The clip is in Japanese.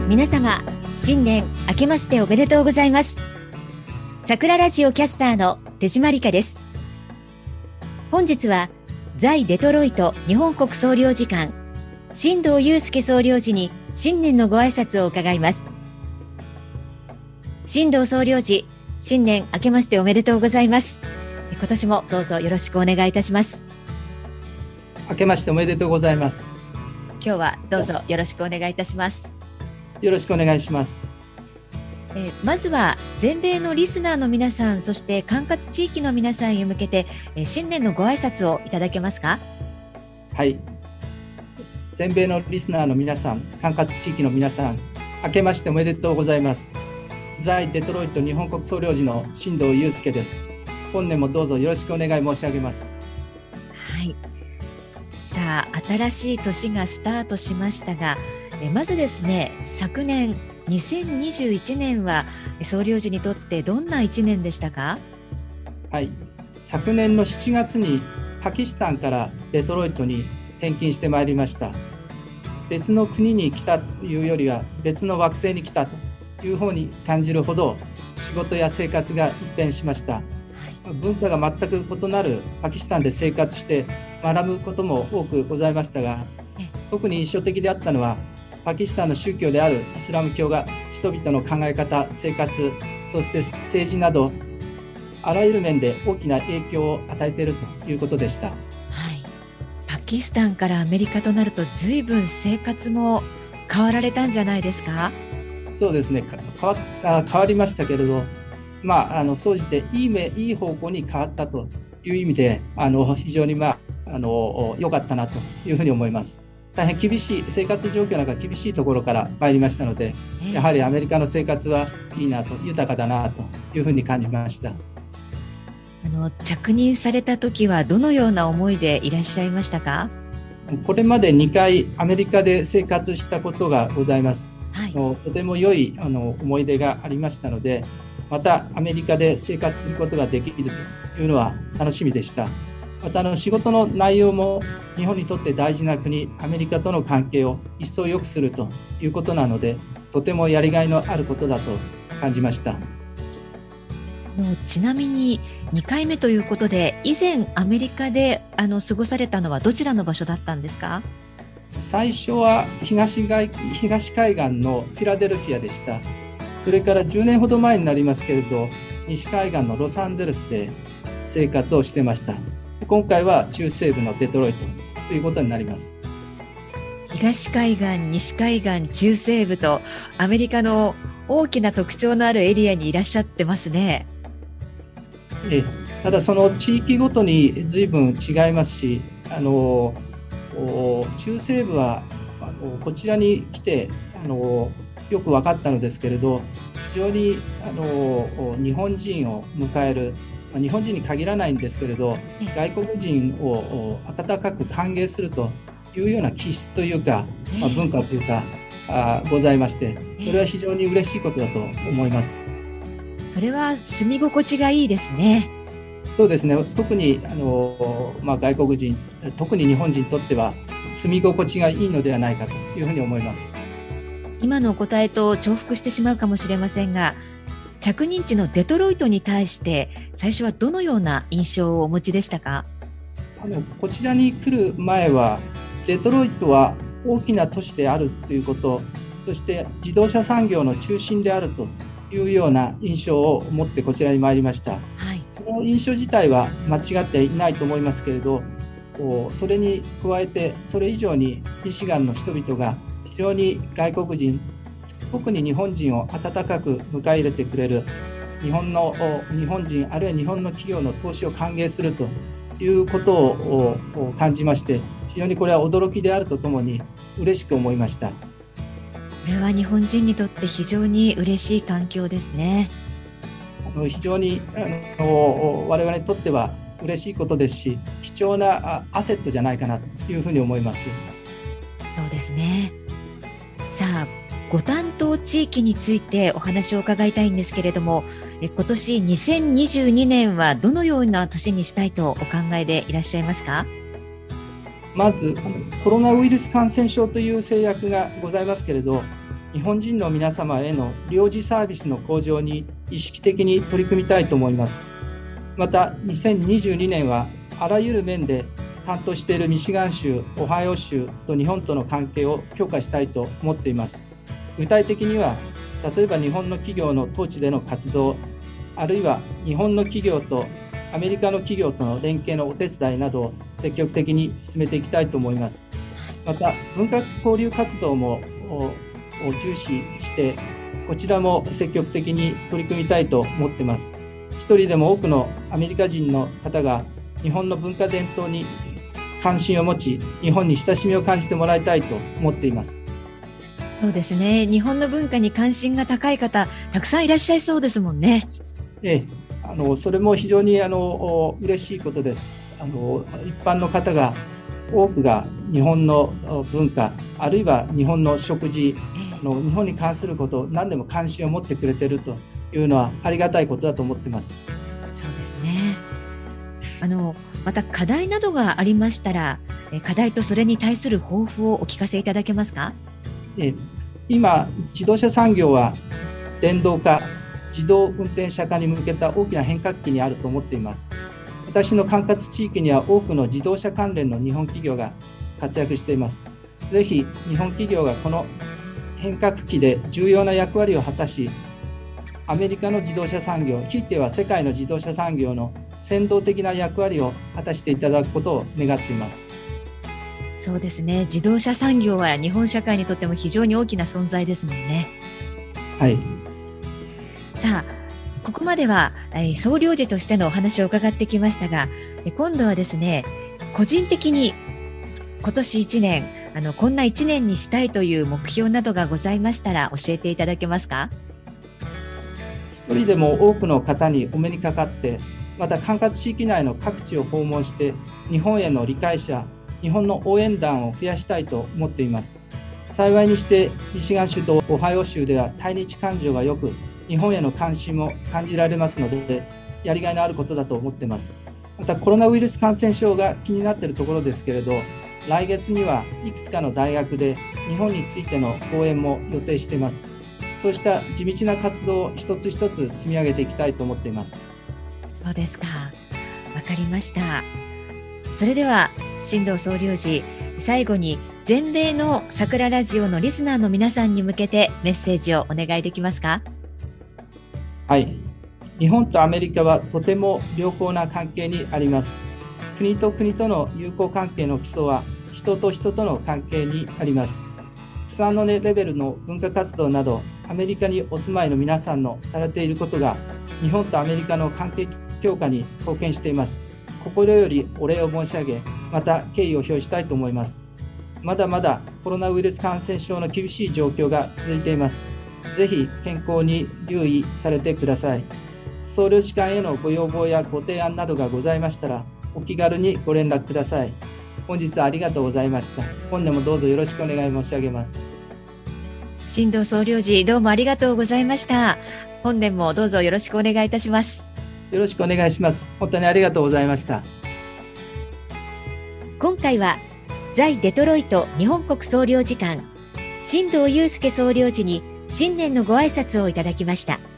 皆様、新年明けましておめでとうございます。桜ラジオキャスターの手島理香です。本日は在デトロイト日本国総領事館新藤祐介総領事に新年のご挨拶を伺います。新藤総領事、新年明けましておめでとうございます。今年もどうぞよろしくお願いいたします。 明けましておめでとうございます。 今日はどうぞよろしくお願いいたします。 よろしくお願いします。 まずは全米のリスナーの皆さん、そして管轄地域の皆さんへ向けて、新年のご挨拶をいただけますか？ はい。全米のリスナーの皆さん、管轄地域の皆さん、明けましておめでとうございます。在デトロイト日本国総領事の新藤祐介です。本年もどうぞよろしくお願い申し上げます。 はい。さあ、新しい年がスタートしましたが、まずですね、昨年2021年は総領事にとってどんな1年でしたか？ はい。昨年の7月にパキスタンからデトロイトに転勤してまいりました。別の国に来たというよりは別の惑星に来たという方に感じるほど仕事や生活が一変しました。文化が全く異なるパキスタンで生活して学ぶことも多くございましたが、特に印象的であったのはパキスタンの宗教であるイスラム教が人々の考え方、生活、そして政治などあらゆる面で大きな影響を与えているということでした。 はい、パキスタンからアメリカとなると随分生活も変わられたんじゃないですか？ そうですね、変わりましたけれど、総じていい方向に変わったという意味で非常に良かったなというふうに思います。大変厳しい生活状況なんか厳しいところから参りましたので、やはりアメリカの生活はいいなと、豊かだなというふうに感じました。 着任された時はどのような思いでいらっしゃいましたか？ これまで2回アメリカで生活したことがございます。はい、とても良い思い出がありましたので、またアメリカで生活することができるというのは楽しみでした。また仕事の内容も日本にとって大事な国アメリカとの関係を一層良くするということなので、とてもやりがいのあることだと感じました。 ちなみに2回目ということで、以前アメリカで過ごされたのはどちらの場所だったんですか？ 最初は東海岸のフィラデルフィアでした。それから10年ほど前になりますけれど、西海岸のロサンゼルスで生活をしてました。今回は中西部のデトロイトということになります。 東海岸、西海岸、中西部とアメリカの大きな特徴のあるエリアにいらっしゃってますね。 ただその地域ごとに随分違いますし、中西部はこちらに来てよく分かったのですけれど、非常に日本人を迎える、日本人に限らないんですけれど、外国人を温かく歓迎するというような気質というか、文化というかございまして、それは非常に嬉しいことだと思います。 それは住み心地がいいですね。 そうですね、特に外国人、特に日本人にとっては住み心地がいいのではないかというふうに思います。 今のお答えと重複してしまうかもしれませんが、着任地のデトロイトに対して最初はどのような印象をお持ちでしたか？ こちらに来る前はデトロイトは大きな都市であるということ、そして自動車産業の中心であるというような印象を持ってこちらに参りました。はい、その印象自体は間違っていないと思いますけれど、それに加えてそれ以上にミシガンの人々が非常に外国人、特に日本人を温かく迎え入れてくれる、日本人あるいは日本の企業の投資を歓迎するということを感じまして、非常にこれは驚きであるとともに嬉しく思いました。 これは日本人にとって非常に嬉しい環境ですね。 非常に我々にとっては嬉しいことですし、貴重なアセットじゃないかなというふうに思います。 そうですね。さあ、ご担当地域についてお話を伺いたいんですけれども、今年2022年はどのような年にしたいとお考えでいらっしゃいますか？ まずコロナウイルス感染症という制約がございますけれど、 日本人の皆様への領事サービスの向上に意識的に取り組みたいと思います。また2022年はあらゆる面で担当しているミシガン州、オハイオ州と日本との関係を強化したいと思っています。具体的には、例えば日本の企業の当地での活動、あるいは日本の企業とアメリカの企業との連携のお手伝いなどを積極的に進めていきたいと思います。また文化交流活動も重視して、こちらも積極的に取り組みたいと思っています。一人でも多くのアメリカ人の方が日本の文化伝統に関心を持ち、日本に親しみを感じてもらいたいと思っています。 そうですね。日本の文化に関心が高い方、たくさんいらっしゃいそうですもんね。 それも非常に嬉しいことです。一般の方が多くが日本の文化、あるいは日本の食事、日本に関することを何でも関心を持ってくれているというのはありがたいことだと思っています。 そうですね。また課題などがありましたら、課題とそれに対する抱負をお聞かせいただけますか？ 今、自動車産業は電動化、自動運転車化に向けた大きな変革期にあると思っています。私の管轄地域には多くの自動車関連の日本企業が活躍しています。ぜひ日本企業がこの変革期で重要な役割を果たし、アメリカの自動車産業、ひいては世界の自動車産業の先導的な役割を果たしていただくことを願っています。 そうですね。自動車産業は日本社会にとっても非常に大きな存在ですもんね。 はい。 さあ、ここまでは総領事としてのお話を伺ってきましたが、今度はですね、個人的に今年1年こんな1年にしたいという目標などがございましたら教えていただけますか？ 一人でも多くの方にお目にかかって、また管轄地域内の各地を訪問して日本への理解者、日本の応援団を増やしたいと思っています。幸いにしてミシガン州とオハイオ州では対日感情がよく、日本への関心も感じられますので、やりがいのあることだと思っています。またコロナウイルス感染症が気になっているところですけれど、来月にはいくつかの大学で日本についての講演も予定しています。そうした地道な活動を一つ一つ積み上げていきたいと思っています。 そうですか。わかりました。それでは進藤総領事、最後に全米の桜ラジオのリスナーの皆さんに向けてメッセージをお願いできますか？ はい。日本とアメリカはとても良好な関係にあります。国と国との友好関係の基礎は人と人との関係にあります。草の根レベルの文化活動など、アメリカにお住まいの皆さんのされていることが日本とアメリカの関係強化に貢献しています。心よりお礼を申し上げ、また敬意を表したいと思います。まだまだコロナウイルス感染症の厳しい状況が続いています。ぜひ健康に留意されてください。総領事館へのご要望やご提案などがございましたら、お気軽にご連絡ください。本日はありがとうございました。本年もどうぞよろしくお願い申し上げます。 進藤総領事、どうもありがとうございました。本年もどうぞよろしくお願いいたします。 よろしくお願いします。本当にありがとうございました。 今回は在デトロイト日本国総領事館、進藤祐介総領事に新年のご挨拶をいただきました。